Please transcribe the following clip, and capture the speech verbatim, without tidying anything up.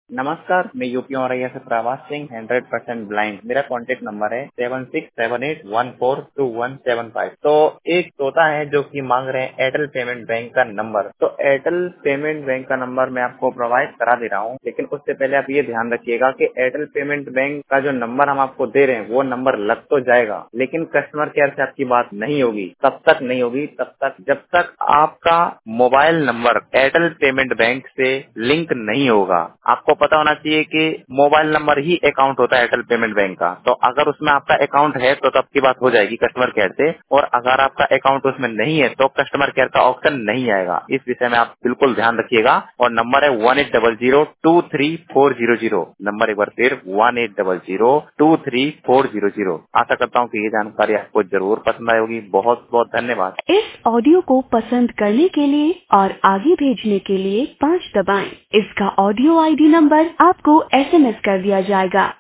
नमस्कार, मैं यूपी औरैया से Pravas Singh, hundred percent blind. मेरा कॉन्टेक्ट नंबर है seven six seven eight one four two one seven five. तो एक तोता है जो कि मांग रहे हैं एयरटेल पेमेंट बैंक का नंबर। तो एयरटेल पेमेंट बैंक का नंबर मैं आपको प्रोवाइड करा दे रहा हूँ, लेकिन उससे पहले आप ये ध्यान रखिएगा कि एयरटेल पेमेंट बैंक का जो नंबर हम आपको दे रहे हैं वो नंबर लग तो जाएगा, लेकिन कस्टमर केयर से आपकी बात नहीं होगी। तब तक नहीं होगी तब तक जब तक आपका mobile number Airtel payment bank से लिंक नहीं होगा। आपको पता होना चाहिए कि मोबाइल नंबर ही अकाउंट होता है एयरटेल पेमेंट बैंक का। तो अगर उसमें आपका अकाउंट है तो तब की बात हो जाएगी कस्टमर केयर से, और अगर आपका अकाउंट उसमें नहीं है तो कस्टमर केयर का ऑप्शन नहीं आएगा। इस विषय में आप बिल्कुल ध्यान रखिएगा। और नंबर है one eight double zero two three four zero zero. Number एक बार फिर one eight double zero two three four zero zero. आशा करता हूँ कि ये जानकारी आपको जरूर पसंद आई होगी। बहुत बहुत धन्यवाद। इस ऑडियो को पसंद करने के लिए और आगे भेजने के लिए पाँच दबाएं। इसका ऑडियो आईडी नंबर आपको एसएमएस कर दिया जाएगा।